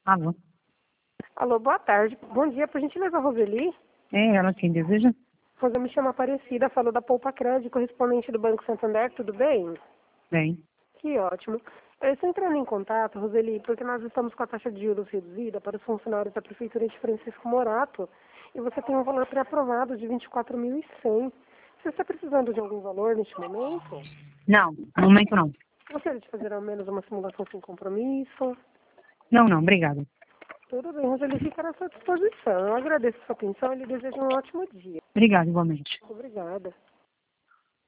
Alô? Alô, boa tarde. Bom dia, por gentileza, Roseli. É ela quem deseja? Roseli, me chama Aparecida, falou da Poupa Crédito, correspondente do Banco Santander, tudo bem? Bem. Que ótimo. Eu estou entrando em contato, Roseli, porque nós estamos com a taxa de juros reduzida para os funcionários da Prefeitura de Francisco Morato e você tem um valor pré-aprovado de 24.100. Você está precisando de algum valor neste momento? Não, no momento não. Gostaria de fazer ao menos uma simulação sem compromisso? Não, obrigada. Tudo bem, Roseli, fica à sua disposição. Eu agradeço a sua atenção e lhe desejo um ótimo dia. Obrigada, igualmente. Obrigada.